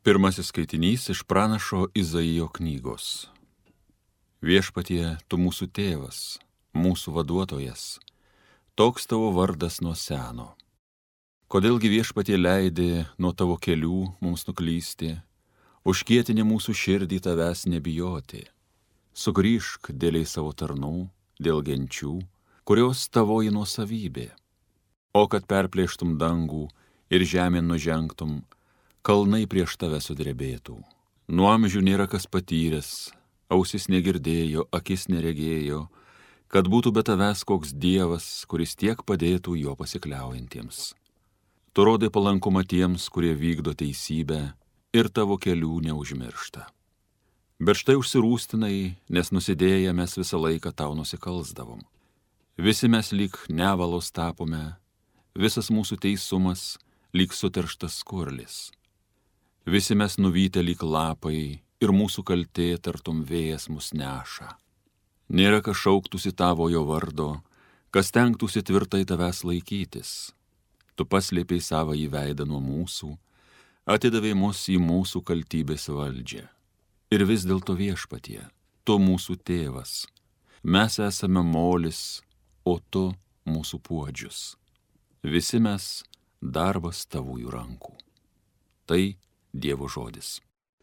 Pirmasis skaitinys iš pranašo Izaijo knygos. Viešpatie, tu mūsų tėvas, mūsų vaduotojas, toks tavo vardas nuo seno. Kodėlgi viešpatie leidi nuo tavo kelių mums nuklysti, užkietinė mūsų širdį tavęs nebijoti. Sugrįžk dėliai savo tarnų, dėl genčių, kurios tavoji nuosavybė. O kad perplėštum dangų ir žemėn nužengtum, kalnai prieš tave sudrebėtų. Nuo amžių nėra kas patyręs, ausis negirdėjo, akis neregėjo, kad būtų be tavęs koks dievas, kuris tiek padėtų jo pasikliaujantiems. Tu rodai palankumą tiems, kurie vykdo teisybę ir tavo kelių neužmiršta. Bet štai užsirūstinai, nes nusidėję mes visą laiką tau nusikalsdavom. Visi mes lyg nevalos tapome, visas mūsų teisumas lyg suterštas skurlis. Visi mes nuvytę lyg lapai ir mūsų kaltė tartum vėjas mus neša. Nėra kas šauktųsi tavojo vardo, kas stengtųsi tvirtai tavęs laikytis. Tu paslėpei savąjį veidą nuo mūsų, atidavei mus į mūsų kaltybės valdžią. Ir vis dėlto viešpatie, tu mūsų tėvas, mes esame molis, o tu mūsų puodžius. Visi mes darbas tavųjų rankų. Tai Dievo žodis.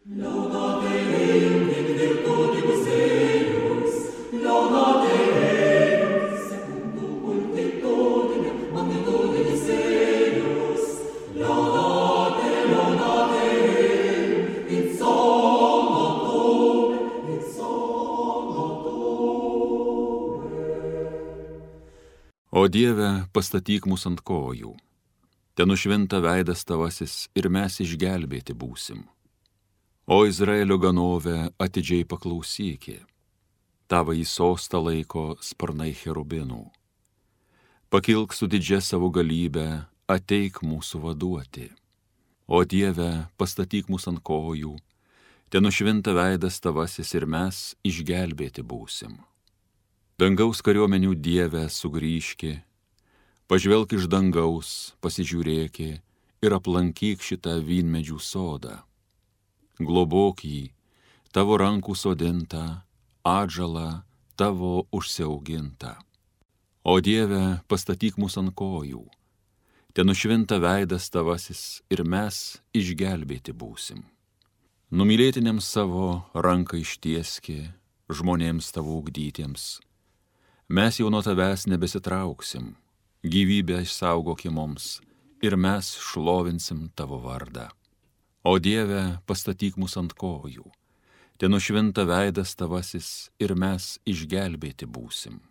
O Dieve, pastatyk mus ant kojų. Te nušvinta veidas tavasis ir mes išgelbėti būsim. O Izraelio ganove atidžiai paklausykė. Tavąjį sostą laiko sparnai cherubinų. Pakilk su didžia savo galybę, ateik mūsų vaduoti. O Dieve, pastatyk mus ant kojų. Te nušvinta veidas tavasis ir mes išgelbėti būsim. Dangaus kariuomenių Dieve sugrįžki. Pažvelk iš dangaus, pasižiūrėki ir aplankyk šitą vynmedžių sodą. Globok jį, tavo rankų sodintą, atžalą tavo užsiaugintą. O Dieve, pastatyk mus ant kojų. Te nušvinta veidas tavasis ir mes išgelbėti būsim. Numylėtiniams savo ranką ištieski, žmonėms tavo ugdytiems. Mes jau nuo tavęs nebesitrauksim. Gyvybę išsaugoki mums ir mes šlovinsim tavo vardą. O Dieve, pastatyk mus ant kojų. Te nušvinta veidas tavasis ir mes išgelbėti būsim.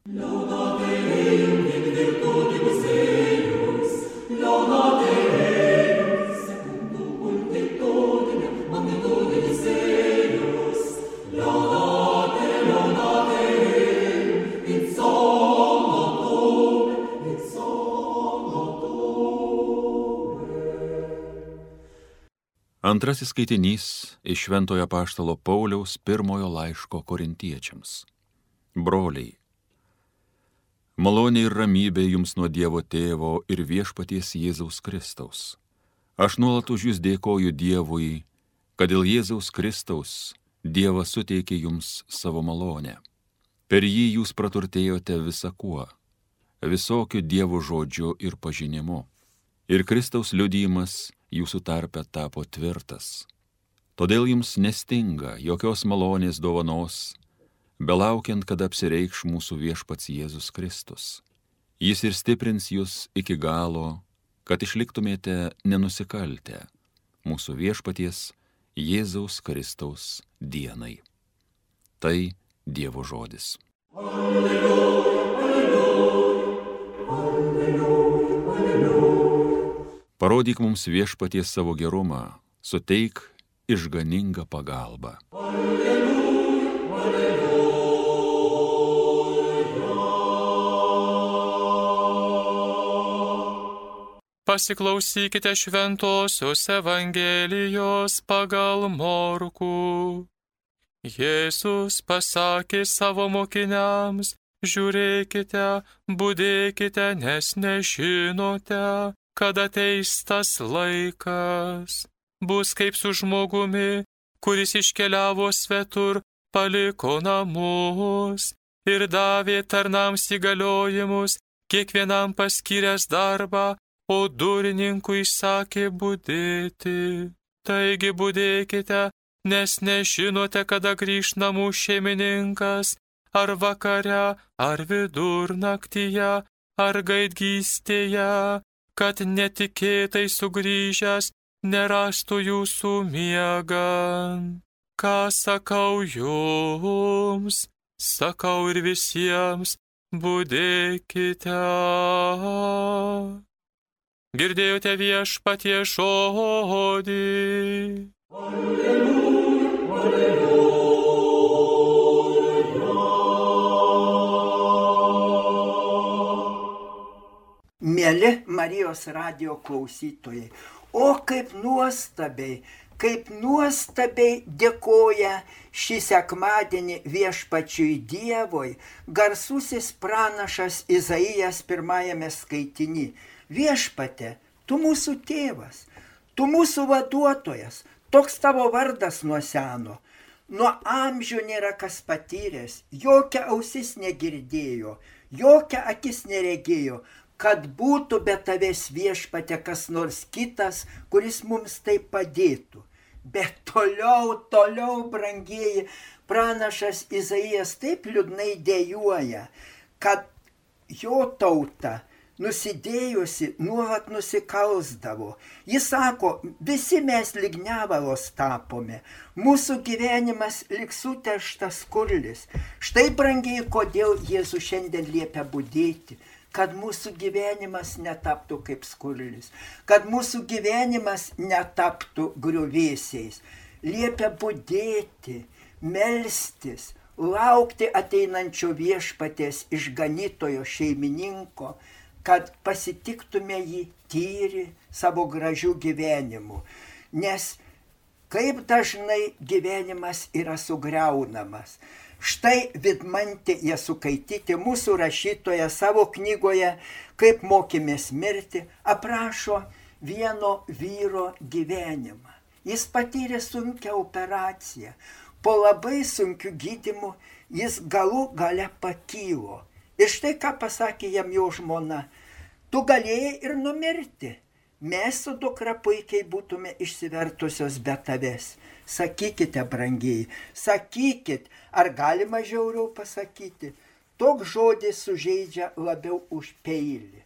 Antrasis skaitinys iš Šventojo apaštalo Pauliaus pirmojo laiško korintiečiams. Broliai, malonė ir ramybė jums nuo Dievo Tėvo ir viešpaties Jėzaus Kristaus. Aš nuolat už jūs dėkoju Dievui, kad dėl Jėzaus Kristaus Dievas suteikė jums savo malonę. Per jį jūs praturtėjote visa kuo, visokiu Dievo žodžiu ir pažinimu. Ir Kristaus liudijimas jūsų tarpe tapo tvirtas. Todėl jums nestinga jokios malonės dovanos, belaukiant, kad apsireikš mūsų viešpats Jėzus Kristus. Jis ir stiprins jūs iki galo, kad išliktumėte nenusikaltę mūsų viešpaties Jėzaus Kristaus dienai. Tai Dievo žodis. Alleluja, alleluja, alleluja, alleluja. Parodyk mums viešpaties savo gerumą, suteik išganingą pagalbą. Alleluja, alleluja. Pasiklausykite šventosios Evangelijos pagal Morkų. Jėzus pasakė savo mokiniams: žiūrėkite, budėkite, nes nežinote, kad ateis tas laikas. bus kaip su žmogumi, kuris iškeliavo svetur, paliko namus ir davė tarnams įgaliojimus, kiekvienam paskyręs darbą, o durininkui sakė budėti. Taigi budėkite, nes nežinote, kada grįš namų šeimininkas, ar vakare, ar vidurnaktyje, ar gaidgystėje, kad netikėtai sugrįžęs nerastų jūsų miegant. Ką sakau jums, sakau ir visiems, budėkite. Girdėjote Viešpaties žodį. Mieli Marijos radijo klausytojai, o kaip nuostabiai dėkoja šį sekmadienį Viešpačiui Dievui garsusis pranašas Izaijas pirmajame skaitiny. Viešpatie, tu mūsų tėvas, tu mūsų vaduotojas, toks tavo vardas nuo seno. Nuo amžių nėra kas patyręs, jokia ausis negirdėjo, jokia akis neregėjo, kad būtų be tavęs Viešpatie kas nors kitas, kuris mums tai padėtų. Bet toliau, brangieji, pranašas Izaijas taip liūdnai dejuoja, kad jo tauta nusidėjusi nuolat nusikalsdavo. Jis sako, visi mes lyg nevalos tapome, mūsų gyvenimas lyg suteštas skurlis. Štai, brangiai, kodėl Jėzus šiandien liepia budėti, kad mūsų gyvenimas netaptų kaip skurlis, kad mūsų gyvenimas netaptų griuvėsiais. Liepia budėti, melstis, laukti ateinančio Viešpaties išganytojo šeimininko, kad pasitiktume jį tyri savo gražių gyvenimų. Nes kaip dažnai gyvenimas yra sugriaunamas. Štai Vidmantė Jasukaitytė, mūsų rašytoja, savo knygoje Kaip mokėmės mirti, aprašo vieno vyro gyvenimą. Jis patyrė sunkią operaciją. Po labai sunkių gydymų jis galų gale pakylo. Ir štai ką pasakė jam jo žmona. Tu galėjai ir numirti. Mes su dukra puikiai būtume išsivertusios be tavęs. Sakykite, brangiai, sakykit, ar galima žiauriau pasakyti. Toks žodis sužeidžia labiau už peilį.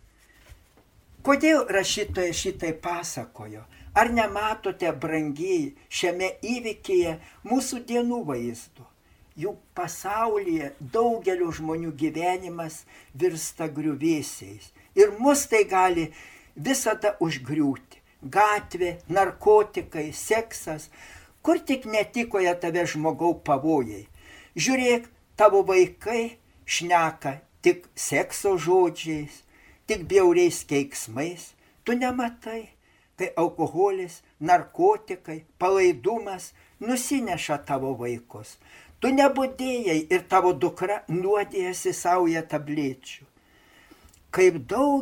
Kodėl rašytoja šitai pasakojo? Ar nematote, brangiai, šiame įvykyje mūsų dienų vaizdo? Juk pasaulyje daugelio žmonių gyvenimas virsta griuvėsiais. Ir mus tai gali visada užgriūti. Gatvė, narkotikai, seksas, kur tik netikoja tave žmogau pavojai. Žiūrėk, tavo vaikai šneka tik sekso žodžiais, tik bjauriais keiksmais. Tu nematai, kai alkoholis, narkotikai, palaidumas nusineša tavo vaikus. Tu nebudėjai ir tavo dukra nuodėjasi saują tablečių. Kaip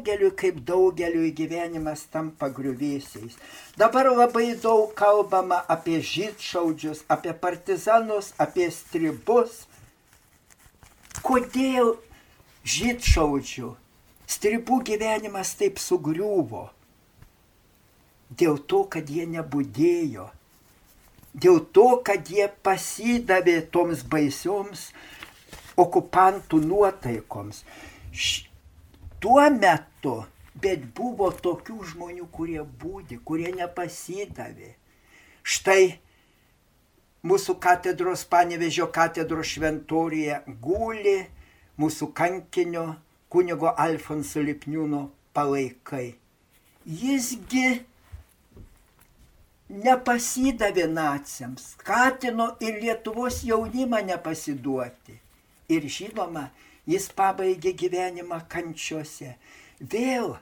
daugeliu gyvenimas tampa griuvėsiais. Dabar labai daug kalbama apie žydšaudžius, apie partizanus, apie stribus. Kodėl žydšaudžių, stribų gyvenimas taip sugriuvo? Dėl to, kad jie nebudėjo. Dėl to, kad jie pasidavė toms baisioms okupantų nuotaikoms. Tuo metu, bet buvo tokių žmonių, kurie būdi, kurie nepasidavė. Štai mūsų katedros, Panevėžio katedros šventoriuje guli mūsų kankinio kunigo Alfonso Lipniūno palaikai. Jisgi nepasidavė naciams, skatino ir Lietuvos jaunimą nepasiduoti. Ir žinoma, jis pabaigė gyvenimą kančiose. Vėl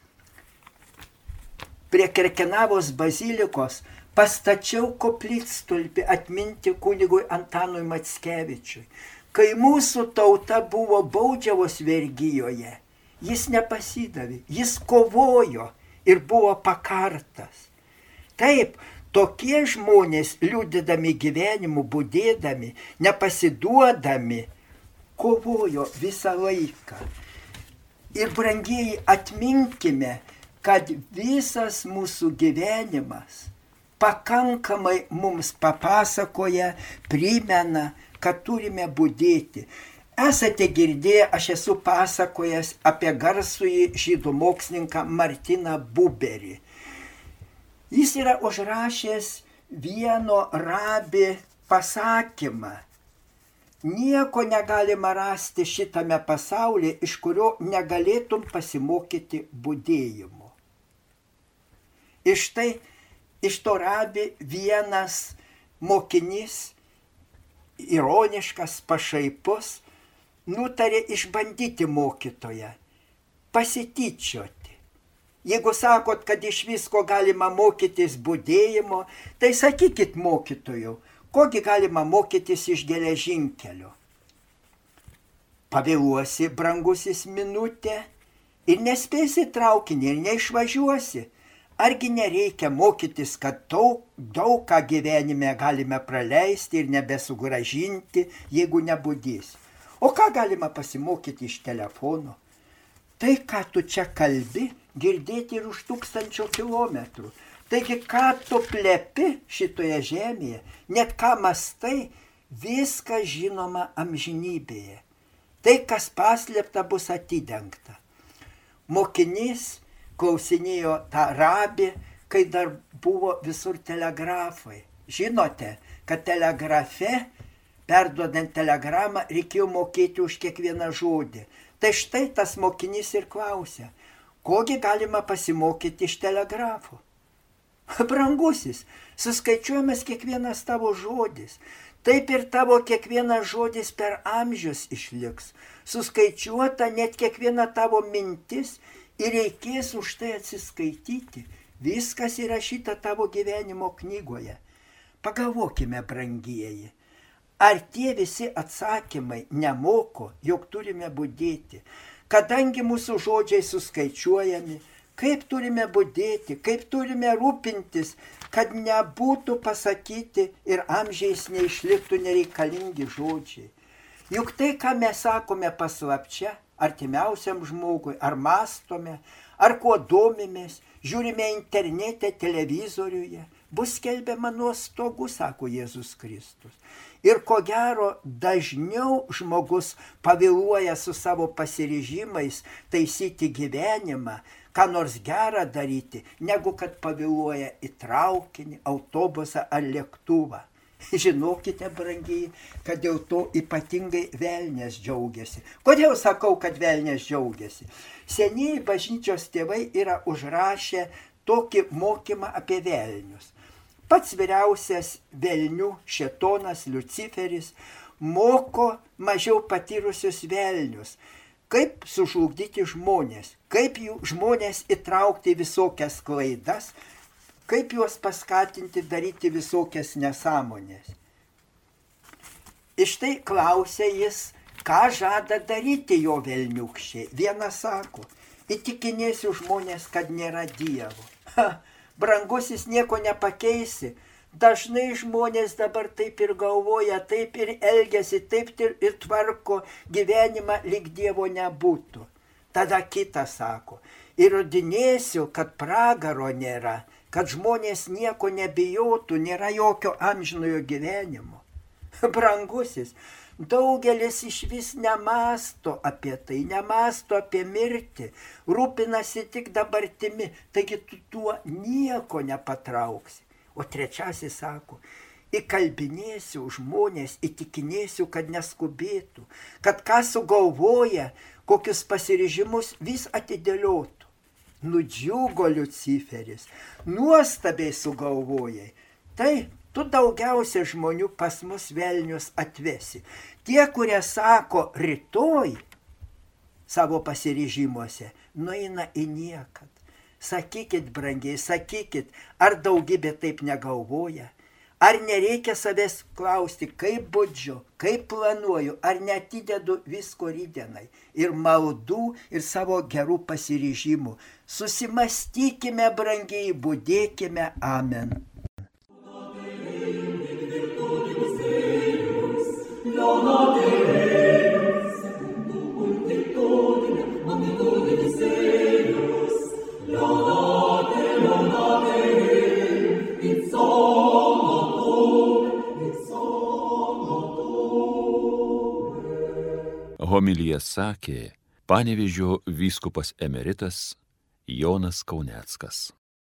prie Kerkenavos bazilikos pastačiau koplytstulpį atminti kunigui Antanui Mackevičiui. Kai mūsų tauta buvo baudžiavos vergijoje, jis nepasidavė, jis kovojo ir buvo pakartas. Taip, Tokie žmonės, liūdėdami gyvenimu, budėdami, nepasiduodami, kovojo visą laiką. Ir brangieji, atminkime, kad visas mūsų gyvenimas pakankamai mums papasakoja, primena, kad turime budėti. Esate girdėję, aš esu pasakojęs apie garsųjį žydų mokslininką Martiną Buberį. Jis yra užrašęs vieno rabi pasakymą. Nieko negalima rasti šitame pasaulyje, iš kurio negalėtum pasimokyti budėjimo. Ir štai iš to rabi vienas mokinys, ironiškas, pašaipus, nutarė išbandyti mokytoją, pasityčioti. Jeigu sakot, kad iš visko galima mokytis budėjimo, tai sakykit mokytojau, kogi galima mokytis iš geležinkelio. Pavėluosi, brangusis, minutę ir nespėsi traukinį ir neišvažiuosi. Argi nereikia mokytis, kad daug ką gyvenime galime praleisti ir nebesugražinti, jeigu nebudys. O ką galima pasimokyti iš telefono? Tai, ką tu čia kalbi, girdėti ir už 1000 kilometrų. Taigi, ką tu plepi šitoje žemėje, net ką mastai, viskas žinoma amžinybėje. Tai, kas paslėpta, bus atidengta. Mokinys klausinėjo tą rabį, kai dar buvo visur telegrafai. Žinote, kad telegrafe, perduodant telegramą, reikėjo mokėti už kiekvieną žodį. Tai štai tas mokinys ir klausė, kogi galima pasimokyti iš telegrafo. Brangusis, suskaičiuojamas kiekvienas tavo žodis. Taip ir tavo kiekvienas žodis per amžius išliks. Suskaičiuota net kiekviena tavo mintis ir reikės už tai atsiskaityti. Viskas įrašyta tavo gyvenimo knygoje. Pagalvokime, brangieji, ar tie visi atsakymai nemoko, jog turime budėti, kadangi mūsų žodžiai suskaičiuojami, kaip turime budėti, kaip turime rūpintis, kad nebūtų pasakyti ir amžiais neišliktų nereikalingi žodžiai. Juk tai, ką mes sakome paslapčia, artimiausiam žmogui, ar mąstome, ar kuo domimės, žiūrime internete, televizoriuje, bus skelbiama nuo stogų, sako Jėzus Kristus. Ir ko gero, dažniau žmogus pavėluoja su savo pasiryžimais taisyti gyvenimą, ką nors gerą daryti, negu kad pavėluoja į traukinį, autobusą ar lėktuvą. Žinokite, brangiai, kad dėl to ypatingai velnias džiaugiasi. Kodėl sakau, kad velnias džiaugiasi? Senieji bažnyčios tėvai yra užrašę tokį mokymą apie velnius. Pats vyriausias velnių šėtonas Liuciferis moko mažiau patyrusius velnius, kaip sužlugdyti žmonės, kaip jų žmonės įtraukti visokias klaidas, kaip juos paskatinti daryti visokias nesąmonės. Iš tai klausė jis, ką žada daryti jo velniukščiai. Vienas sako, įtikinėsiu žmonės, kad nėra Dievo. Brangusis, nieko nepakeisi. Dažnai žmonės dabar taip ir galvoja, taip ir elgiasi, taip ir tvarko gyvenimą, lyg Dievo nebūtų. Tada kitas sako, įrodinėsiu, kad pragaro nėra, kad žmonės nieko nebijotų, nėra jokio amžinojo gyvenimo. Brangusis, daugelis iš vis nemąsto apie tai, nemąsto apie mirtį, rūpinasi tik dabartimi, taigi tu tuo nieko nepatrauksi. O trečiasis sako, įkalbinėsiu žmonės, įtikinėsiu, kad neskubėtų, kad ką sugalvoja, kokius pasiryžimus vis atidėliotų. Nudžiugo Liuciferis, nuostabiai sugalvojai. Tai tu daugiausia žmonių pas mus velnius atvesi. Tie, kurie sako rytoj savo pasiryžimuose, nueina į niekad. Sakykit, brangiai, sakykit, ar daugybė taip negalvoja? Ar nereikia savęs klausti, kaip budžiu, kaip planuoju, ar neatidedu visko rytdienai, ir maldų, ir savo gerų pasiryžimų. Susimastykime, brangiai, budėkime. Amen. Homiliją sakė Panevėžio vyskupas emeritas Jonas Kauneckas.